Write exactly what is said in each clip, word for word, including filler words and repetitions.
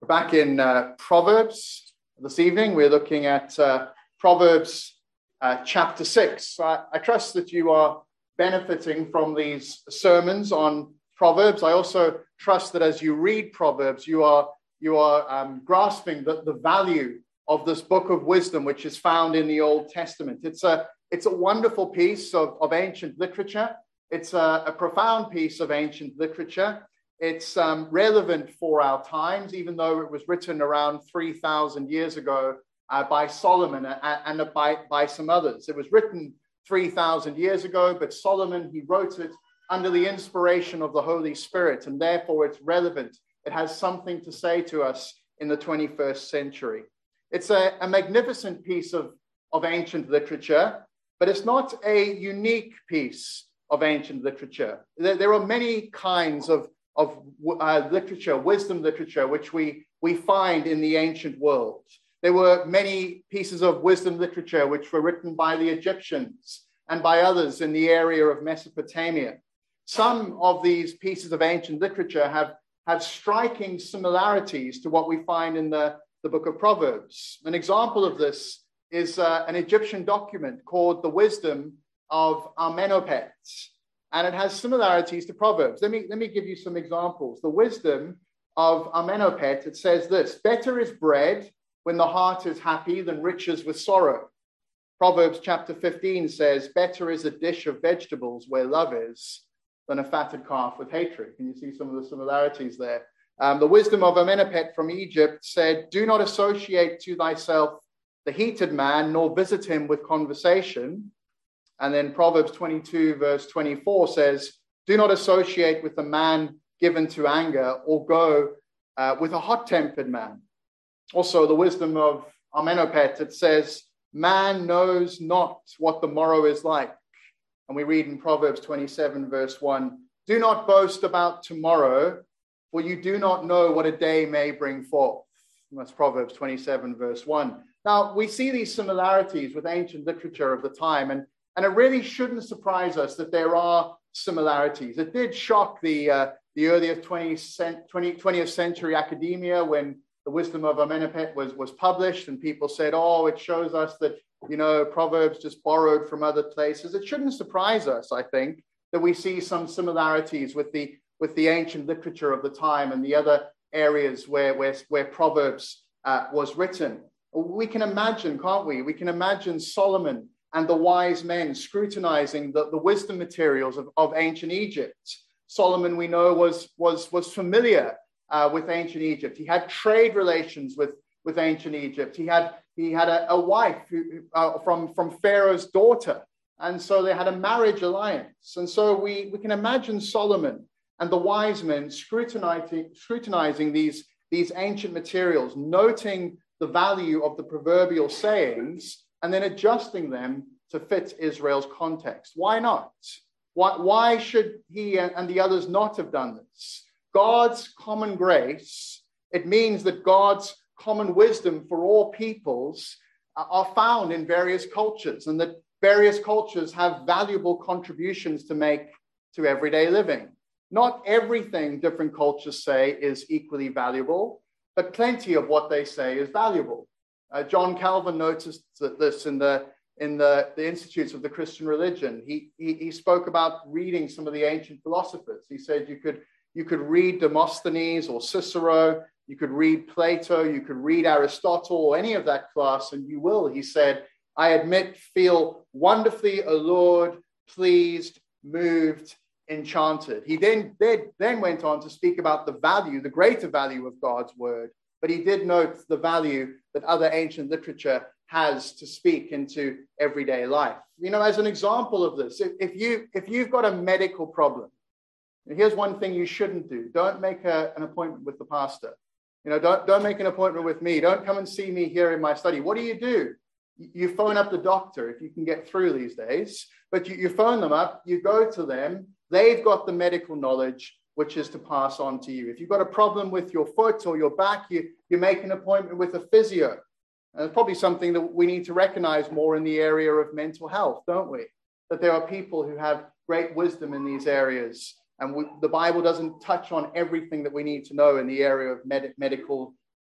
We're back in uh, Proverbs this evening. We're looking at uh, Proverbs uh, chapter six. I, I trust that you are benefiting from these sermons on Proverbs. I also trust that as you read Proverbs, you are you are um, grasping the, the value of this book of wisdom, which is found in the Old Testament. It's a it's a wonderful piece of, of ancient literature. It's a, a profound piece of ancient literature. It's um, relevant for our times, even though it was written around three thousand years ago uh, by Solomon and, and by, by some others. It was written three thousand years ago, but Solomon, he wrote it under the inspiration of the Holy Spirit, and therefore it's relevant. It has something to say to us in the twenty-first century. It's a, a magnificent piece of, of ancient literature, but it's not a unique piece of ancient literature. There, there are many kinds of of uh, literature, wisdom literature, which we, we find in the ancient world. There were many pieces of wisdom literature which were written by the Egyptians and by others in the area of Mesopotamia. Some of these pieces of ancient literature have, have striking similarities to what we find in the, the book of Proverbs. An example of this is uh, an Egyptian document called the Wisdom of Amenhotep. And it has similarities to Proverbs. Let me, let me give you some examples. The Wisdom of Amenhotep, it says this: better is bread when the heart is happy than riches with sorrow. Proverbs chapter fifteen says, better is a dish of vegetables where love is than a fatted calf with hatred. Can you see some of the similarities there? Um, the Wisdom of Amenhotep from Egypt said, do not associate to thyself the heated man, nor visit him with conversation. And then Proverbs twenty-two, verse twenty-four says, do not associate with a man given to anger, or go uh, with a hot-tempered man. Also, the Wisdom of Amenhotep, it says, man knows not what the morrow is like. And we read in Proverbs twenty-seven, verse one, do not boast about tomorrow, for you do not know what a day may bring forth. And that's Proverbs twenty-seven, verse one. Now, we see these similarities with ancient literature of the time, and And it really shouldn't surprise us that there are similarities. It did shock the, uh, the earlier twentieth century academia when the Wisdom of Amenhotep was, was published, and people said, oh, it shows us that, you know, Proverbs just borrowed from other places. It shouldn't surprise us, I think, that we see some similarities with the, with the ancient literature of the time and the other areas where, where, where Proverbs uh, was written. We can imagine, can't we? We can imagine Solomon and the wise men scrutinizing the, the wisdom materials of, of ancient Egypt. Solomon, we know, was, was, was familiar uh, with ancient Egypt. He had trade relations with, with ancient Egypt. He had, he had a, a wife who, uh, from, from Pharaoh's daughter. And so they had a marriage alliance. And so we, we can imagine Solomon and the wise men scrutinizing, scrutinizing these, these ancient materials, noting the value of the proverbial sayings, and then adjusting them to fit Israel's context. Why not? Why, why should he and the others not have done this? God's common grace, it means that God's common wisdom for all peoples are found in various cultures, and that various cultures have valuable contributions to make to everyday living. Not everything different cultures say is equally valuable, but plenty of what they say is valuable. Uh, John Calvin noticed that this in the in the, the Institutes of the Christian Religion. He, he he spoke about reading some of the ancient philosophers. He said you could you could read Demosthenes or Cicero, you could read Plato, you could read Aristotle or any of that class, and you will, he said, I admit, feel wonderfully allured, pleased, moved, enchanted. He then, then, then went on to speak about the value, the greater value of God's word. But he did note the value that other ancient literature has to speak into everyday life. You know, as an example of this, if, if, you, if you've got a medical problem, here's one thing you shouldn't do. Don't make a, an appointment with the pastor. You know, don't, don't make an appointment with me. Don't come and see me here in my study. What do you do? You phone up the doctor if you can get through these days. But you, you phone them up, you go to them. They've got the medical knowledge, which is to pass on to you. If you've got a problem with your foot or your back, you, you make an appointment with a physio. And it's probably something that we need to recognize more in the area of mental health, don't we? That there are people who have great wisdom in these areas. And we, the Bible doesn't touch on everything that we need to know in the area of med- medical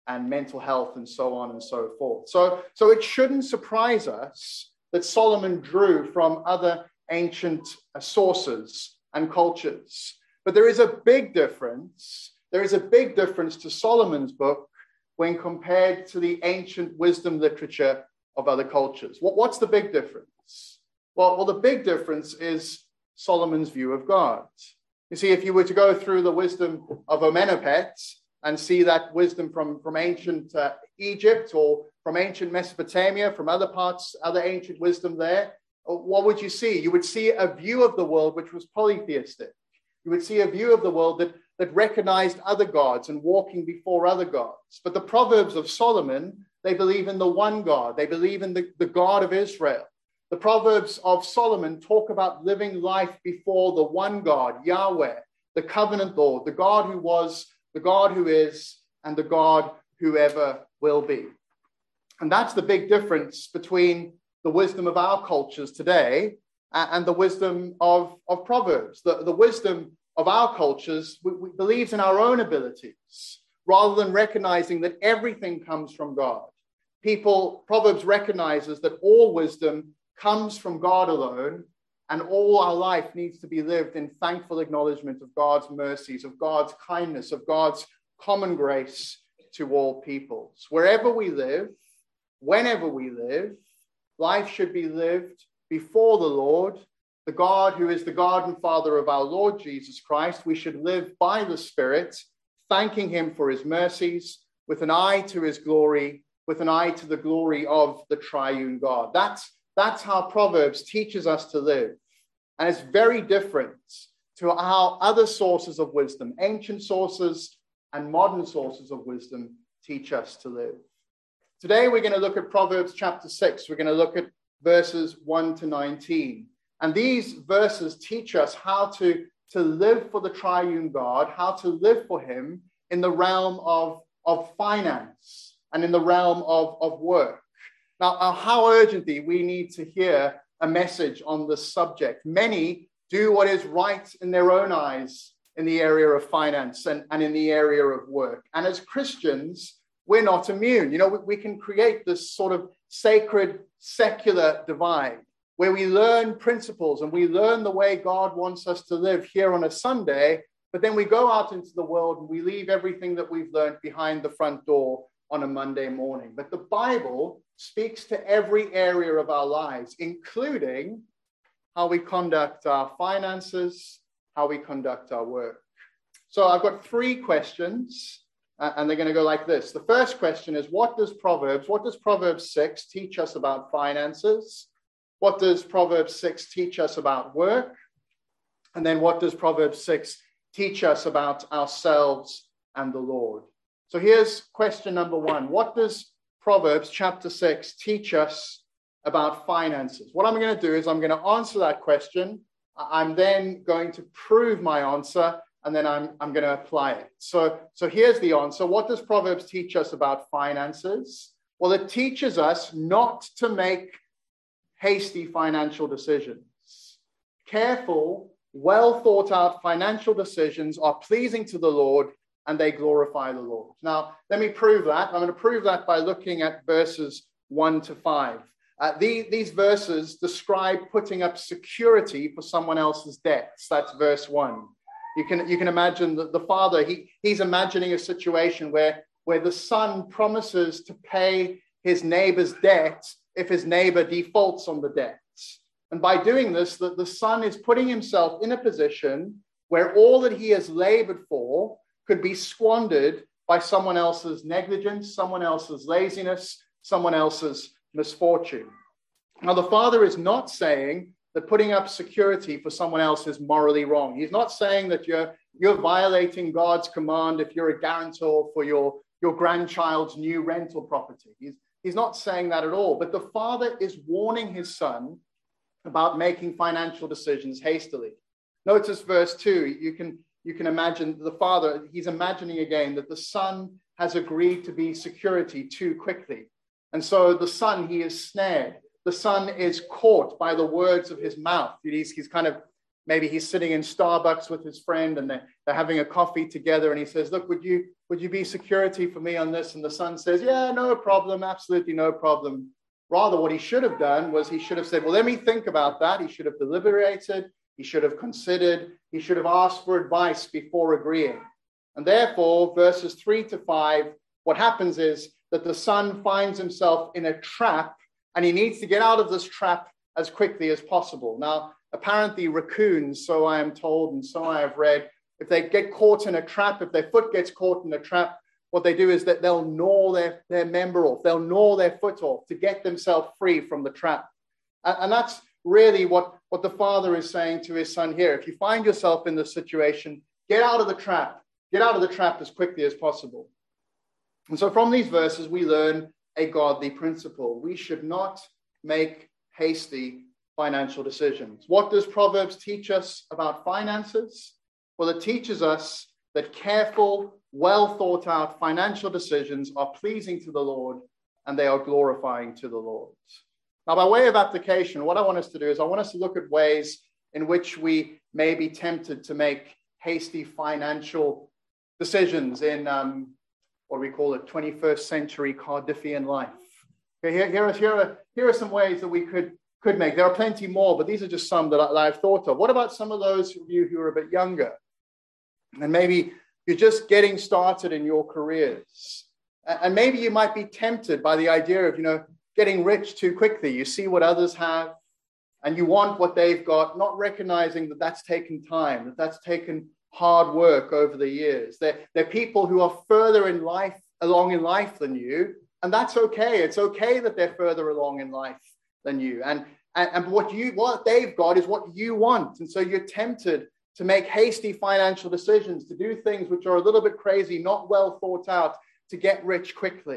and mental health and so on and so forth. So, so it shouldn't surprise us that Solomon drew from other ancient uh, sources and cultures. But there is a big difference. There is a big difference to Solomon's book when compared to the ancient wisdom literature of other cultures. What, what's the big difference? Well, well, the big difference is Solomon's view of God. You see, if you were to go through the wisdom of Amenhotep and see that wisdom from, from ancient uh, Egypt or from ancient Mesopotamia, from other parts, other ancient wisdom there, what would you see? You would see a view of the world which was polytheistic. You would see a view of the world that, that recognized other gods and walking before other gods. But the Proverbs of Solomon, they believe in the one God. They believe in the, the God of Israel. The Proverbs of Solomon talk about living life before the one God, Yahweh, the covenant Lord, the God who was, the God who is, and the God who ever will be. And that's the big difference between the wisdom of our cultures today and the wisdom of, of Proverbs. The, the wisdom of our cultures we, we believes in our own abilities rather than recognizing that everything comes from God. People, Proverbs recognizes that all wisdom comes from God alone, and all our life needs to be lived in thankful acknowledgement of God's mercies, of God's kindness, of God's common grace to all peoples. Wherever we live, whenever we live, life should be lived before the Lord, the God who is the God and Father of our Lord Jesus Christ. We should live by the Spirit, thanking him for his mercies, with an eye to his glory, with an eye to the glory of the triune God. That's, that's how Proverbs teaches us to live. And it's very different to how other sources of wisdom, ancient sources and modern sources of wisdom, teach us to live. Today, we're going to look at Proverbs chapter six. We're going to look at verses one to nineteen. And these verses teach us how to, to live for the triune God, how to live for him in the realm of, of finance and in the realm of, of work. Now, uh, how urgently we need to hear a message on this subject. Many do what is right in their own eyes in the area of finance and, and in the area of work. And as Christians, we're not immune. You know, we, we can create this sort of sacred, secular divide where we learn principles and we learn the way God wants us to live here on a Sunday, but then we go out into the world and we leave everything that we've learned behind the front door on a Monday morning. But the Bible speaks to every area of our lives, including how we conduct our finances, how we conduct our work. So I've got three questions. Uh, and they're going to go like this. The first question is, what does Proverbs, what does Proverbs six teach us about finances? What does Proverbs six teach us about work? And then what does Proverbs six teach us about ourselves and the Lord? So here's question number one. What does Proverbs chapter six teach us about finances? What I'm going to do is I'm going to answer that question. I'm then going to prove my answer, and then I'm, I'm going to apply it. So, so here's the answer. What does Proverbs teach us about finances? Well, it teaches us not to make hasty financial decisions. Careful, well thought out financial decisions are pleasing to the Lord, and they glorify the Lord. Now, let me prove that. I'm going to prove that by looking at verses one to five. Uh, the, these verses describe putting up security for someone else's debts. That's verse one. You can, you can imagine that the father, he, he's imagining a situation where, where the son promises to pay his neighbor's debt if his neighbor defaults on the debts. And by doing this, the, the son is putting himself in a position where all that he has labored for could be squandered by someone else's negligence, someone else's laziness, someone else's misfortune. Now, the father is not saying that putting up security for someone else is morally wrong. He's not saying that you're, you're violating God's command if you're a guarantor for your, your grandchild's new rental property. He's, he's not saying that at all. But the father is warning his son about making financial decisions hastily. Notice verse two. You can, you can imagine the father, he's imagining again that the son has agreed to be security too quickly. And so the son, he is snared. The son is caught by the words of his mouth. He's, he's kind of maybe he's sitting in Starbucks with his friend and they're, they're having a coffee together, and he says, look, would you, would you be security for me on this? And the son says, yeah, no problem, absolutely no problem. Rather, what he should have done was he should have said, well, let me think about that. He should have deliberated. He should have considered. He should have asked for advice before agreeing. And therefore, verses three to five, what happens is that the son finds himself in a trap, and he needs to get out of this trap as quickly as possible. Now, apparently raccoons, so I am told, and so I have read, if they get caught in a trap, if their foot gets caught in a trap, what they do is that they'll gnaw their, their member off. They'll gnaw their foot off to get themselves free from the trap. And, and that's really what, what the father is saying to his son here. If you find yourself in this situation, get out of the trap. Get out of the trap as quickly as possible. And so from these verses, we learn a godly principle. We should not make hasty financial decisions. What does Proverbs teach us about finances? Well, it teaches us that careful, well thought out financial decisions are pleasing to the Lord and they are glorifying to the Lord. Now, by way of application, what I want us to do is I want us to look at ways in which we may be tempted to make hasty financial decisions in um, what we call it, twenty-first century Cardiffian life. Okay, here, here, are, here, are, here are some ways that we could, could make. There are plenty more, but these are just some that, I, that I've thought of. What about some of those of you who are a bit younger? And maybe you're just getting started in your careers. And maybe you might be tempted by the idea of, you know, getting rich too quickly. You see what others have and you want what they've got, not recognizing that that's taken time, that that's taken hard work over the years. They're, they're people who are further in life, along in life than you. And that's okay. It's okay that they're further along in life than you. And, and, and what you, what they've got is what you want. And so you're tempted to make hasty financial decisions, to do things which are a little bit crazy, not well thought out, to get rich quickly.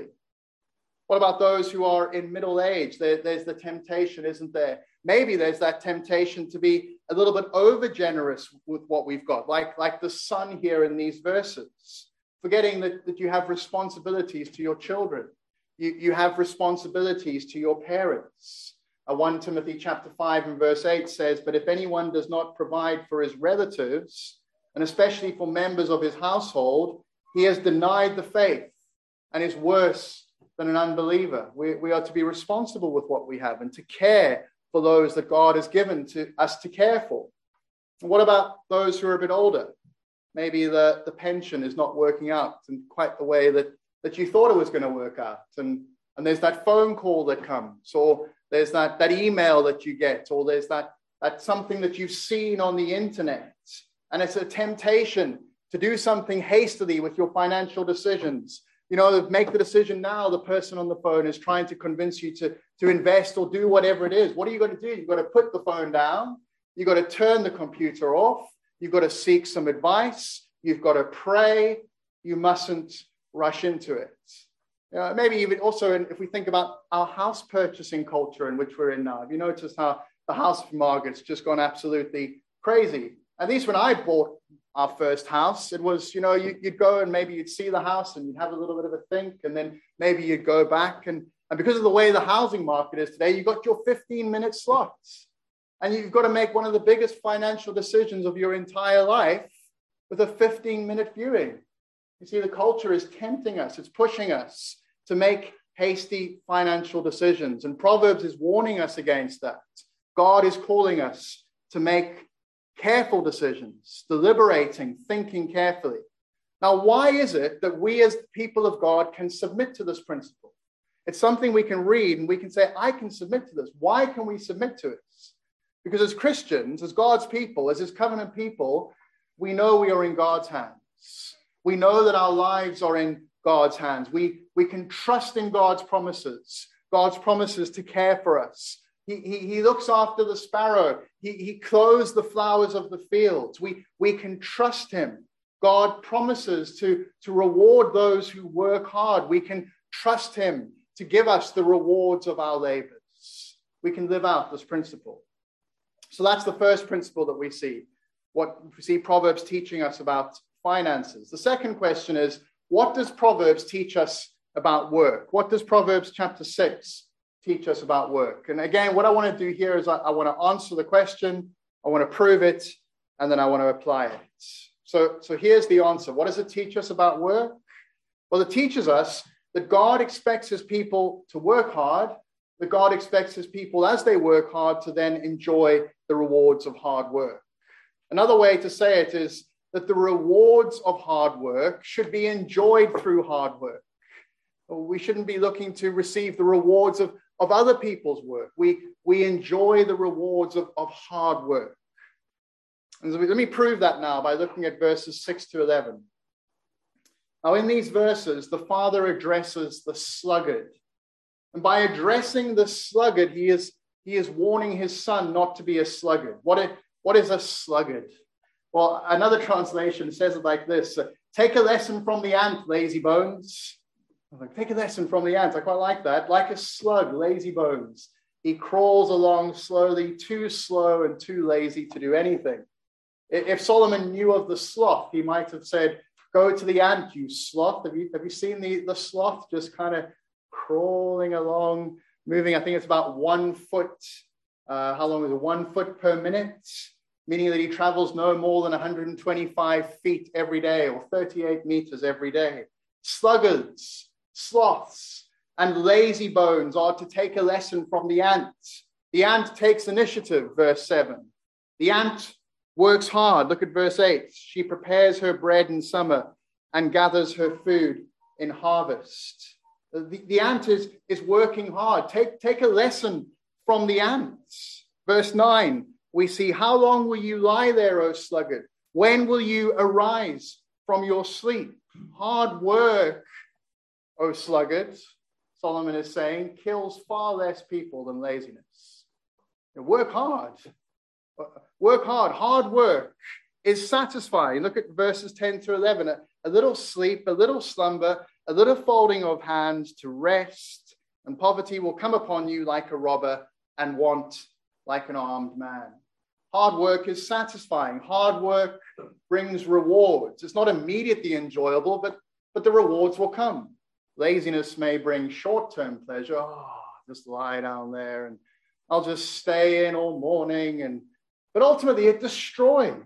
What about those who are in middle age? There, there's the temptation, isn't there? Maybe there's that temptation to be a little bit over generous with what we've got, like, like the son here in these verses, forgetting that, that you have responsibilities to your children. You, you have responsibilities to your parents. Uh, First Timothy chapter five and verse eight says, but if anyone does not provide for his relatives, and especially for members of his household, he has denied the faith and is worse than an unbeliever. We, we are to be responsible with what we have and to care for those that God has given to us to care for. And what about those who are a bit older? Maybe the, the pension is not working out in quite the way that, that you thought it was going to work out. And, and there's that phone call that comes, or there's that, that email that you get, or there's that, that something that you've seen on the internet. And it's a temptation to do something hastily with your financial decisions. You know, make the decision now. The person on the phone is trying to convince you to, to invest or do whatever it is. What are you going to do? You've got to put the phone down. You've got to turn the computer off. You've got to seek some advice. You've got to pray. You mustn't rush into it. Uh, maybe even also in, if we think about our house purchasing culture in which we're in now. Have you noticed how the house market's just gone absolutely crazy? At least when I bought our first house, it was, you know, you, you'd go and maybe you'd see the house and you'd have a little bit of a think, and then maybe you'd go back. And, and because of the way the housing market is today, you got your fifteen minute slots. And you've got to make one of the biggest financial decisions of your entire life with a fifteen minute viewing. You see, the culture is tempting us. It's pushing us to make hasty financial decisions. And Proverbs is warning us against that. God is calling us to make careful decisions, deliberating, thinking carefully. Now, why is it that we as people of God can submit to this principle? It's something we can read and we can say, I can submit to this. Why can we submit to it? Because as Christians, as God's people, as his covenant people, we know we are in God's hands. We know that our lives are in God's hands. We, we can trust in God's promises, God's promises to care for us. He, he, he looks after the sparrow. He, he clothes the flowers of the fields. We, we can trust him. God promises to, to reward those who work hard. We can trust him to give us the rewards of our labors. We can live out this principle. So that's the first principle that we see. What we see Proverbs teaching us about finances. The second question is, what does Proverbs teach us about work? What does Proverbs chapter six teach us about work? And again, what I want to do here is I, I want to answer the question I want to prove it, and then I want to apply it. So, so here's the answer. What does it teach us about work? Well, it teaches us that God expects his people to work hard, that God expects his people, as they work hard, to then enjoy the rewards of hard work. Another way to say it is that the rewards of hard work should be enjoyed through hard work. We shouldn't be looking to receive the rewards of, of other people's work. We, we enjoy the rewards of, of hard work. And so let me prove that now by looking at verses six to eleven. Now, in these verses, the Father addresses the sluggard. And by addressing the sluggard, he is, he is warning his son not to be a sluggard. What is, what is a sluggard? Well, another translation says it like this. Take a lesson from the ant, lazy bones. I'm like, take a lesson from the ant. I quite like that. Like a slug, lazy bones. He crawls along slowly, too slow and too lazy to do anything. If Solomon knew of the sloth, he might have said, go to the ant, you sloth. Have you, have you seen the, the sloth just kind of crawling along, moving? I think it's about one foot. Uh, how long is it? One foot per minute, meaning that he travels no more than one hundred twenty-five feet every day, or thirty-eight meters every day. Sluggards, sloths, and lazy bones are to take a lesson from the ant. The ant takes initiative, verse seven. The ant works hard. Look at verse eight. She prepares her bread in summer and gathers her food in harvest. The, the ant is, is working hard. Take, take a lesson from the ants. Verse nine, we see, how long will you lie there, O sluggard? When will you arise from your sleep? Hard work, O sluggard, Solomon is saying, kills far less people than laziness. You know, work hard. Work hard. Hard work is satisfying. Look at verses ten to eleven. A, a little sleep, a little slumber, a little folding of hands to rest, and poverty will come upon you like a robber, and want like an armed man. Hard work is satisfying. Hard work brings rewards. It's not immediately enjoyable, but, but the rewards will come. Laziness may bring short-term pleasure. Oh, just lie down there and I'll just stay in all morning. And but ultimately it destroys.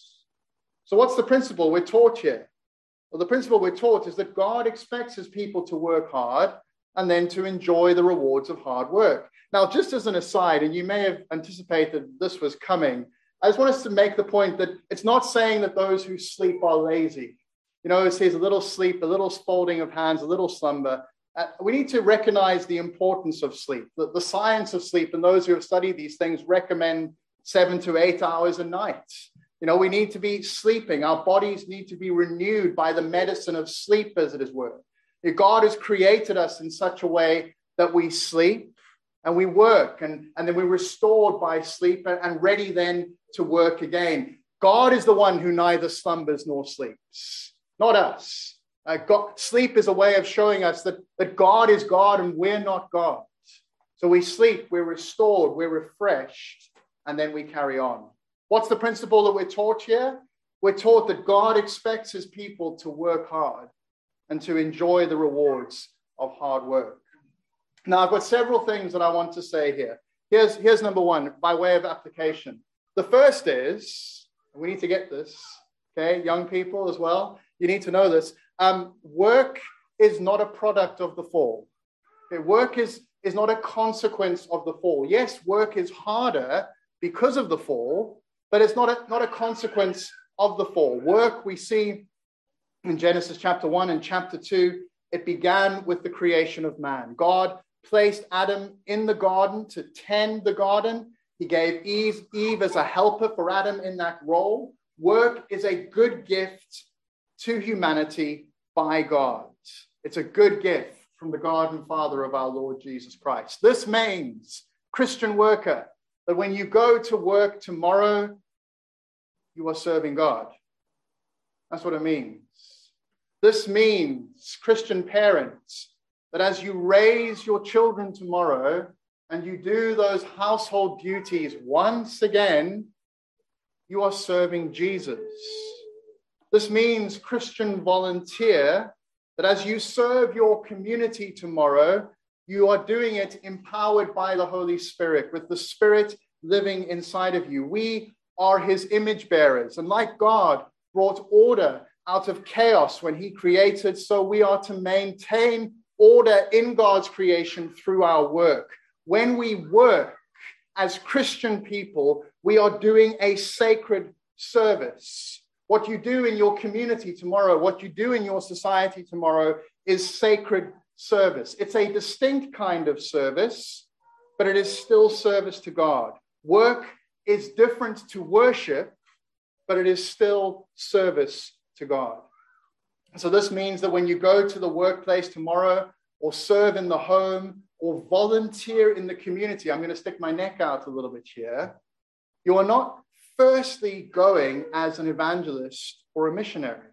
So what's the principle we're taught here? Well, the principle we're taught is that God expects his people to work hard and then to enjoy the rewards of hard work. Now, just as an aside, and you may have anticipated this was coming, I just want us to make the point that it's not saying that those who sleep are lazy. You know, it says a little sleep, a little folding of hands, a little slumber. Uh, we need to recognize the importance of sleep. The, the science of sleep, and those who have studied these things recommend seven to eight hours a night. You know, we need to be sleeping. Our bodies need to be renewed by the medicine of sleep, as it is were. God has created us in such a way that we sleep and we work, and, and then we're restored by sleep and, and ready then to work again. God is the one who neither slumbers nor sleeps, not us. Uh, God, sleep is a way of showing us that, that God is God and we're not God. So we sleep, we're restored, we're refreshed, and then we carry on. What's the principle that we're taught here? We're taught that God expects his people to work hard and to enjoy the rewards of hard work. Now, I've got several things that I want to say here. Here's, here's number one, by way of application. The first is, we need to get this, okay, young people as well, you need to know this. Um, work is not a product of the fall. Okay, work is, is not a consequence of the fall. Yes, work is harder because of the fall, but it's not a, not a consequence of the fall. Work, we see in Genesis chapter one and chapter two, it began with the creation of man. God placed Adam in the garden to tend the garden. He gave Eve, Eve as a helper for Adam in that role. Work is a good gift to humanity by God. It's a good gift from the God and Father of our Lord Jesus Christ. This means, Christian worker, that when you go to work tomorrow, you are serving God. That's what it means. This means, Christian parents, that as you raise your children tomorrow and you do those household duties once again, you are serving Jesus. This means, Christian volunteer, that as you serve your community tomorrow, you are doing it empowered by the Holy Spirit, with the Spirit living inside of you. We are his image bearers. And like God brought order out of chaos when he created, so we are to maintain order in God's creation through our work. When we work as Christian people, we are doing a sacred service. What you do in your community tomorrow, what you do in your society tomorrow is sacred service. It's a distinct kind of service, but it is still service to God. Work is different to worship, but it is still service to God. So this means that when you go to the workplace tomorrow, or serve in the home, or volunteer in the community, I'm going to stick my neck out a little bit here, you are not firstly going as an evangelist or a missionary.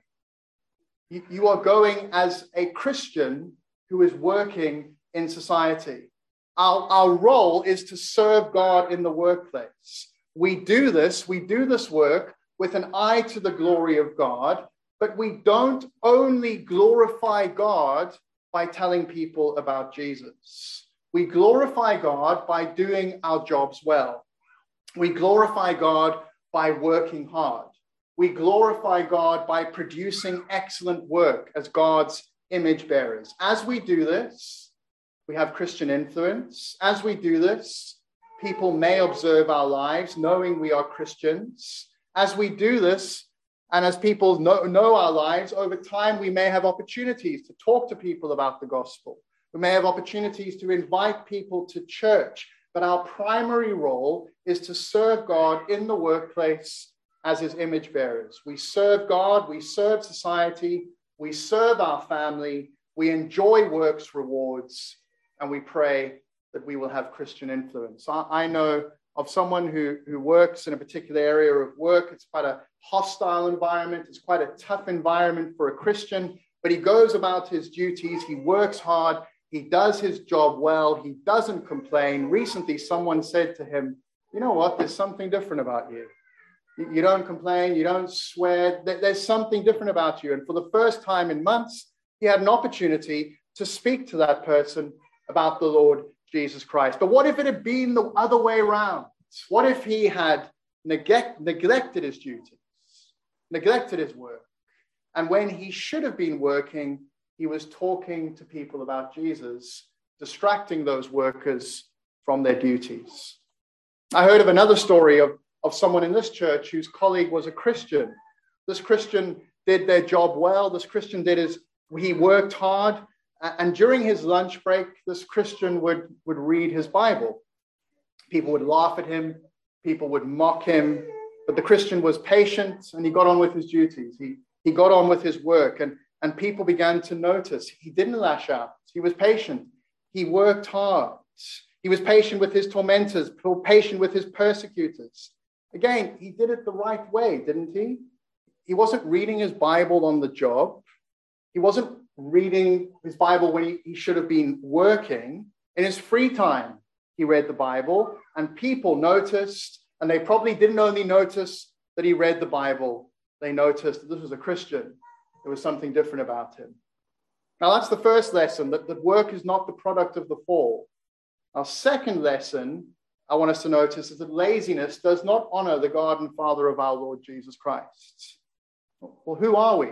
You, you are going as a Christian who is working in society. Our, our role is to serve God in the workplace. We do this, we do this work with an eye to the glory of God, but we don't only glorify God by telling people about Jesus. We glorify God by doing our jobs well. We glorify God by working hard. We glorify God by producing excellent work as God's image bearers. As we do this, we have Christian influence. As we do this, people may observe our lives knowing we are Christians. As we do this, and as people know, know our lives, over time, we may have opportunities to talk to people about the gospel. We may have opportunities to invite people to church. But our primary role is to serve God in the workplace as his image bearers. We serve God, we serve society, we serve our family, we enjoy work's rewards, and we pray that we will have Christian influence. I, I know of someone who, who works in a particular area of work. It's quite a hostile environment. It's quite a tough environment for a Christian, but he goes about his duties. He works hard. He does his job well. He doesn't complain. Recently, someone said to him, you know what? There's something different about you. You don't complain. You don't swear. There's something different about you. And for the first time in months, he had an opportunity to speak to that person about the Lord Jesus Christ. But what if it had been the other way around? What if he had neglect, neglected his duties, neglected his work? And when he should have been working, he was talking to people about Jesus, distracting those workers from their duties. I heard of another story of, of someone in this church whose colleague was a Christian. This Christian did their job well. This Christian did his, he worked hard. And during his lunch break, this Christian would, would read his Bible. People would laugh at him. People would mock him. But the Christian was patient and he got on with his duties. He, he got on with his work. And, and people began to notice he didn't lash out. He was patient. He worked hard. He was patient with his tormentors, patient with his persecutors. Again, he did it the right way, didn't he? He wasn't reading his Bible on the job. He wasn't reading his Bible when he, he should have been working. In his free time, he read the Bible, and people noticed, and they probably didn't only notice that he read the Bible, they noticed that this was a Christian. There was something different about him. Now, that's the first lesson, that, that work is not the product of the fall. Our second lesson I want us to notice is that laziness does not honor the God and Father of our Lord Jesus Christ. Well, who are we?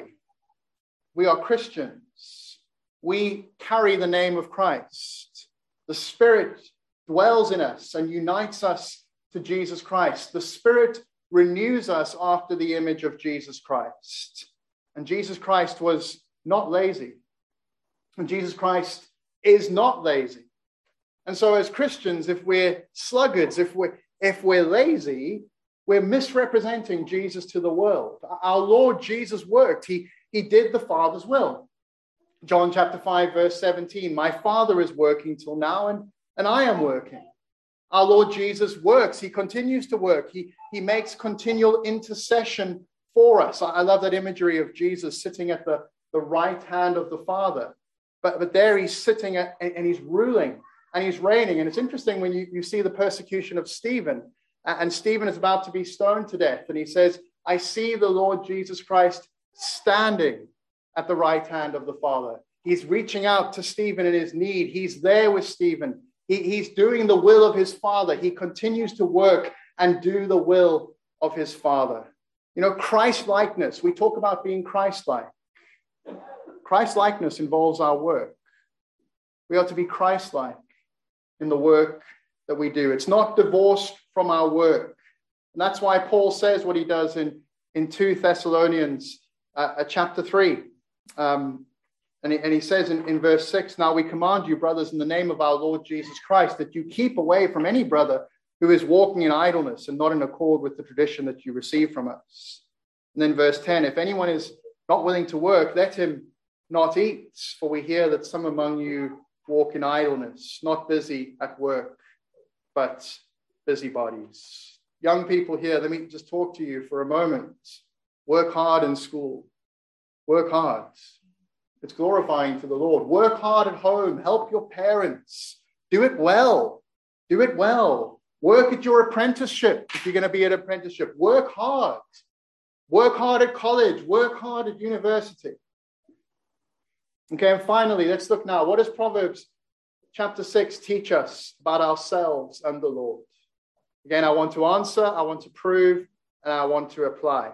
We are Christians. We carry the name of Christ. The Spirit dwells in us and unites us to Jesus Christ. The Spirit renews us after the image of Jesus Christ. And Jesus Christ was not lazy. And Jesus Christ is not lazy. And so as Christians, if we're sluggards, if we're, if we're lazy, we're misrepresenting Jesus to the world. Our Lord Jesus worked. He, he did the Father's will. John chapter five, verse seventeen, my Father is working till now, and, and I am working. Our Lord Jesus works. He continues to work. He, he makes continual intercession for us. I, I love that imagery of Jesus sitting at the, the right hand of the Father. But, but there he's sitting at, and, and he's ruling. And he's reigning. And it's interesting when you, you see the persecution of Stephen. And Stephen is about to be stoned to death. And he says, I see the Lord Jesus Christ standing at the right hand of the Father. He's reaching out to Stephen in his need. He's there with Stephen. He, he's doing the will of his Father. He continues to work and do the will of of his Father. You know, Christ-likeness. We talk about being Christ-like. Christ-likeness involves our work. We are to be Christ-like in the work that we do. It's not divorced from our work. And that's why Paul says what he does in, in Second Thessalonians uh, chapter three. Um, and, he, and he says in, in verse six, "Now we command you, brothers, in the name of our Lord Jesus Christ, that you keep away from any brother who is walking in idleness and not in accord with the tradition that you receive from us." And then verse ten, "If anyone is not willing to work, let him not eat, for we hear that some among you walk in idleness, not busy at work, but busybodies." Young people here, let me just talk to you for a moment. Work hard in school. Work hard. It's glorifying to the Lord. Work hard at home. Help your parents. Do it well. Do it well. Work at your apprenticeship if you're going to be at apprenticeship. Work hard. Work hard at college. Work hard at university. Okay, and finally, let's look now. What does Proverbs chapter six teach us about ourselves and the Lord? Again, I want to answer, I want to prove, and I want to apply.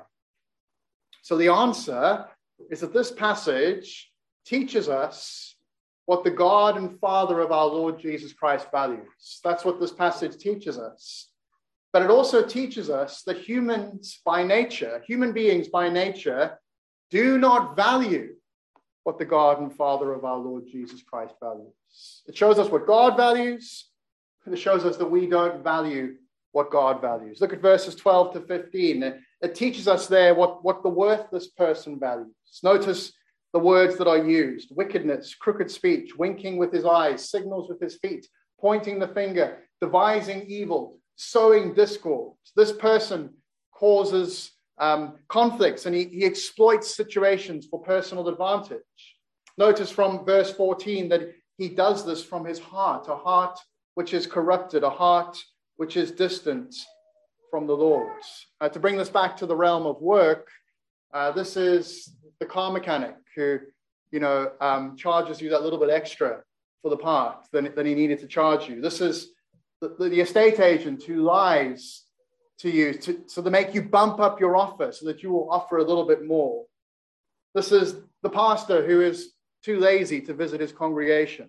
So the answer is that this passage teaches us what the God and Father of our Lord Jesus Christ values. That's what this passage teaches us. But it also teaches us that humans by nature, human beings by nature, do not value what the God and Father of our Lord Jesus Christ values. It shows us what God values, and it shows us that we don't value what God values. Look at verses twelve to fifteen. It, it teaches us there what, what the worthless person values. Notice the words that are used: wickedness, crooked speech, winking with his eyes, signals with his feet, pointing the finger, devising evil, sowing discord. This person causes um, conflicts, and he, he exploits situations for personal advantage. Notice from verse fourteen that he does this from his heart, a heart which is corrupted, a heart which is distant from the Lord. Uh, to bring this back to the realm of work, uh, this is the car mechanic who, you know, um, charges you that little bit extra for the part than, than he needed to charge you. This is the, the estate agent who lies to you to, so to make you bump up your offer so that you will offer a little bit more. This is the pastor who is too lazy to visit his congregation.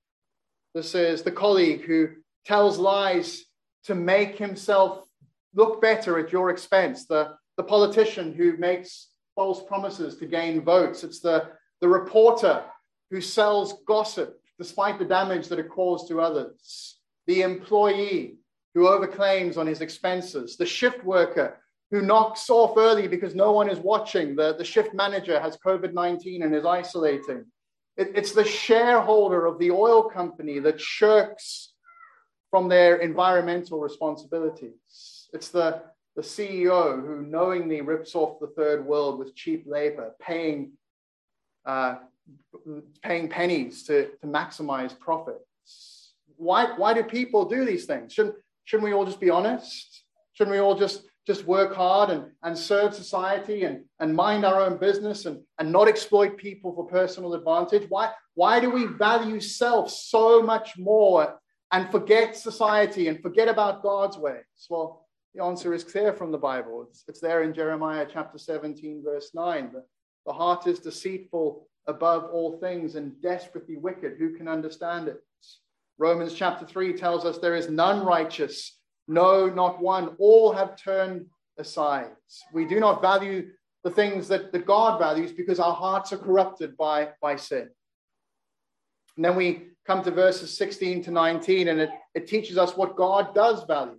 This is the colleague who tells lies to make himself look better at your expense. The, the politician who makes false promises to gain votes. It's the, the reporter who sells gossip despite the damage that it caused to others. The employee who overclaims on his expenses. The shift worker who knocks off early because no one is watching. The, the shift manager has covid nineteen and is isolating. It, it's the shareholder of the oil company that shirks from their environmental responsibilities. It's the, the C E O who knowingly rips off the third world with cheap labor, paying, uh, paying pennies to, to maximize profits. Why, why do people do these things? Shouldn't, shouldn't we all just be honest? Shouldn't we all just, just work hard and, and serve society and, and mind our own business and, and not exploit people for personal advantage? Why, why do we value self so much more and forget society and forget about God's ways? Well, the answer is clear from the Bible. It's, it's there in Jeremiah chapter seventeen, verse nine. The, the heart is deceitful above all things and desperately wicked. Who can understand it? Romans chapter three tells us there is none righteous, no, not one. All have turned aside. We do not value the things that, that God values because our hearts are corrupted by, by sin. And then we come to verses sixteen to nineteen, and it, it teaches us what God does value.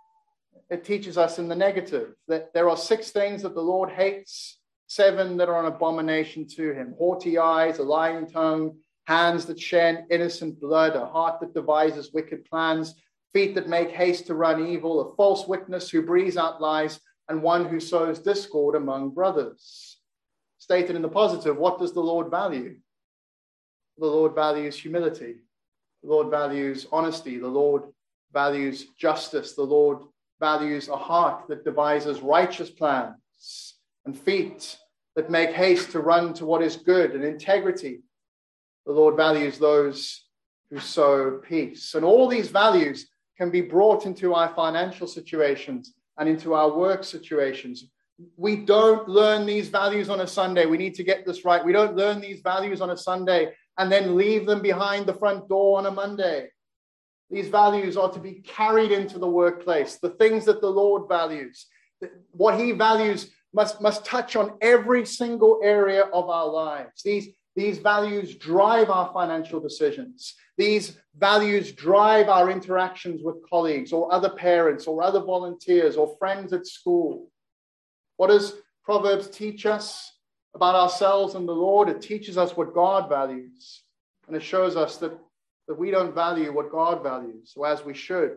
It teaches us in the negative that there are six things that the Lord hates, seven that are an abomination to him: haughty eyes, a lying tongue, hands that shed innocent blood, a heart that devises wicked plans, feet that make haste to run evil, a false witness who breathes out lies, and one who sows discord among brothers. Stated in the positive, what does the Lord value? The Lord values humility. The Lord values honesty. The Lord values justice. The Lord values a heart that devises righteous plans, and feet that make haste to run to what is good, and integrity. The Lord values those who sow peace. And all these values can be brought into our financial situations and into our work situations. We don't learn these values on a Sunday. We need to get this right. We don't learn these values on a Sunday and then leave them behind the front door on a Monday. These values are to be carried into the workplace. The things that the Lord values, what he values must, must touch on every single area of our lives. These, these values drive our financial decisions. These values drive our interactions with colleagues or other parents or other volunteers or friends at school. What does Proverbs teach us about ourselves and the Lord? It teaches us what God values. And it shows us that, that we don't value what God values, or as we should.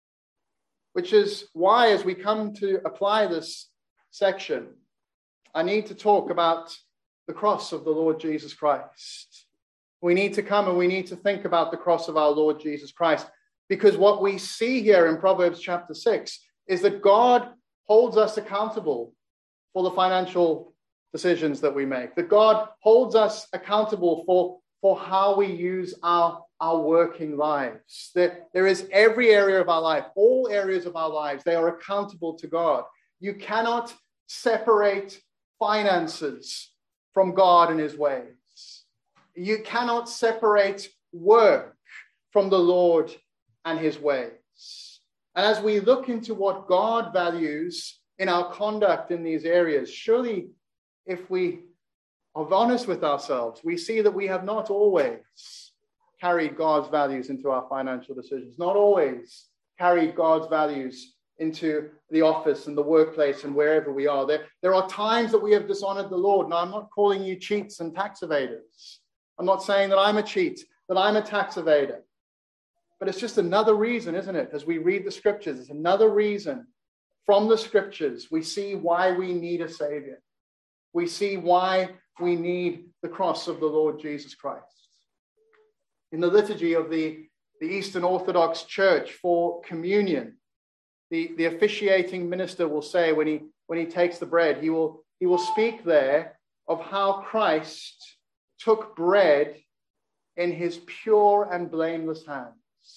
Which is why, as we come to apply this section, I need to talk about the cross of the Lord Jesus Christ. We need to come and we need to think about the cross of our Lord Jesus Christ, because what we see here in Proverbs chapter six is that God holds us accountable for the financial decisions that we make, that God holds us accountable for, for how we use our, our working lives. There, there is every area of our life, all areas of our lives, they are accountable to God. You cannot separate finances from God and his ways. You cannot separate work from the Lord and his ways. And as we look into what God values in our conduct in these areas, surely if we are honest with ourselves, we see that we have not always carried God's values into our financial decisions, not always carried God's values into the office and the workplace and wherever we are. There, there are times that we have dishonored the Lord. Now, I'm not calling you cheats and tax evaders. I'm not saying that I'm a cheat, that I'm a tax evader. But it's just another reason, isn't it? As we read the scriptures, it's another reason from the scriptures we see why we need a savior. We see why we need the cross of the Lord Jesus Christ. In the liturgy of the, the Eastern Orthodox Church for communion, the, the officiating minister will say when he, when he takes the bread, he will, he will speak there of how Christ took bread in his pure and blameless hands.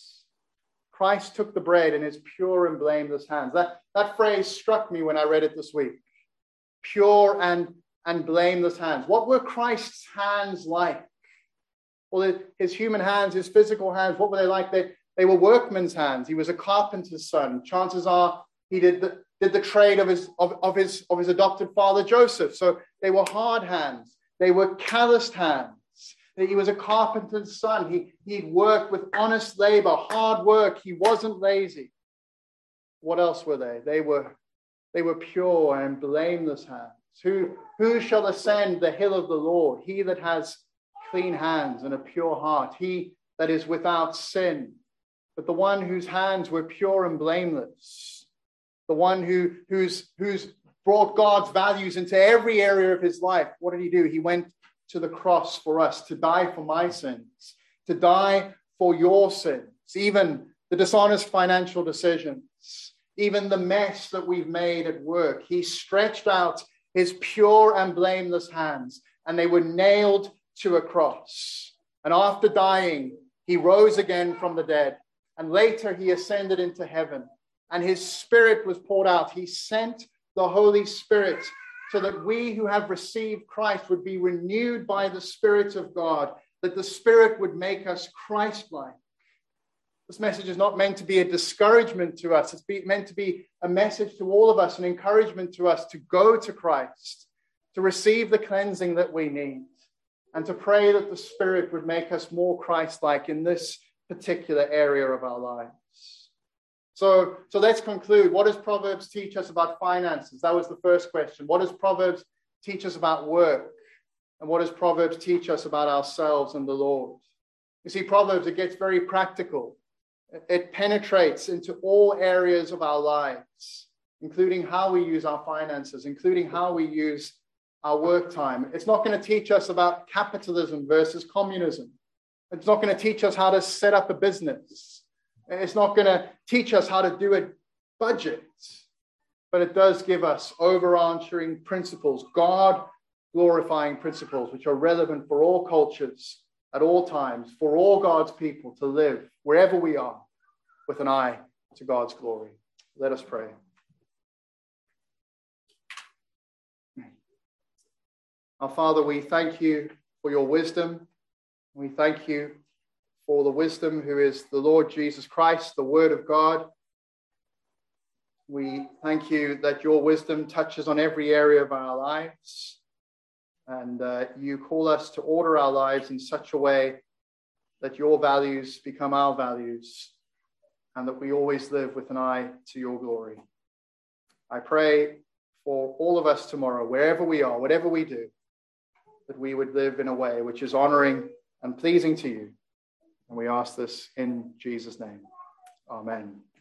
Christ took the bread in his pure and blameless hands. That, that phrase struck me when I read it this week. Pure and, and blameless hands. What were Christ's hands like? Well, his human hands, his physical hands, what were they like? They, they were workman's hands. He was a carpenter's son. Chances are he did the, did the trade of his, of, of, his, of his adopted father, Joseph. So they were hard hands. They were calloused hands. He was a carpenter's son. He, he'd worked with honest labor, hard work. He wasn't lazy. What else were they? They were, they were pure and blameless hands. Who, who shall ascend the hill of the Lord? He that has clean hands and a pure heart. He that is without sin. But the one whose hands were pure and blameless. The one who, who's, who's brought God's values into every area of his life. What did he do? He went to the cross for us, to die for my sins, to die for your sins, even the dishonest financial decisions, even the mess that we've made at work. He stretched out his pure and blameless hands, and they were nailed to a cross. And after dying, he rose again from the dead, and later he ascended into heaven, and his Spirit was poured out. He sent the Holy Spirit so that we who have received Christ would be renewed by the Spirit of God, that the Spirit would make us Christ-like. This message is not meant to be a discouragement to us. It's be, meant to be a message to all of us, an encouragement to us to go to Christ, to receive the cleansing that we need, and to pray that the Spirit would make us more Christ-like in this particular area of our lives. So, so let's conclude. What does Proverbs teach us about finances? That was the first question. What does Proverbs teach us about work? And what does Proverbs teach us about ourselves and the Lord? You see, Proverbs, it gets very practical. It penetrates into all areas of our lives, including how we use our finances, including how we use our work time. It's not going to teach us about capitalism versus communism. It's not going to teach us how to set up a business. It's not going to teach us how to do a budget, but it does give us overarching principles, God-glorifying principles, which are relevant for all cultures at all times, for all God's people to live wherever we are with an eye to God's glory. Let us pray. Our Father, we thank you for your wisdom. We thank you for the wisdom who is the Lord Jesus Christ, the Word of God. We thank you that your wisdom touches on every area of our lives, and uh, you call us to order our lives in such a way that your values become our values, and that we always live with an eye to your glory. I pray for all of us tomorrow, wherever we are, whatever we do, that we would live in a way which is honoring and pleasing to you. And we ask this in Jesus' name. Amen.